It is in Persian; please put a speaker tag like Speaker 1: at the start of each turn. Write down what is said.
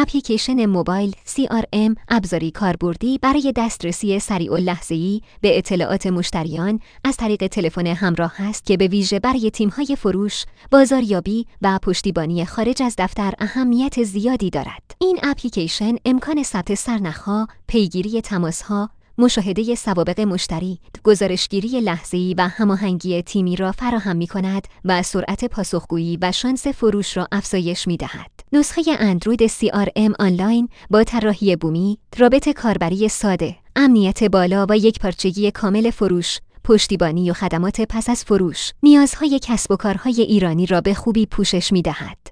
Speaker 1: اپلیکیشن موبایل CRM ابزاری کاربردی برای دسترسی سریع اللحظه‌ای به اطلاعات مشتریان از طریق تلفن همراه است که به ویژه برای تیم‌های فروش، بازاریابی و پشتیبانی خارج از دفتر اهمیت زیادی دارد. این اپلیکیشن امکان ثبت سرنخ‌ها، پیگیری تماس‌ها، مشاهده سوابق مشتری، گزارشگیری لحظه‌ای و هماهنگی تیمی را فراهم می‌کند و سرعت پاسخگویی و شانس فروش را افزایش می‌دهد. نسخه اندروید CRM آنلاین با طراحی بومی، رابط کاربری ساده، امنیت بالا و یکپارچگی کامل فروش، پشتیبانی و خدمات پس از فروش، نیازهای کسب و کارهای ایرانی را به خوبی پوشش می‌دهد.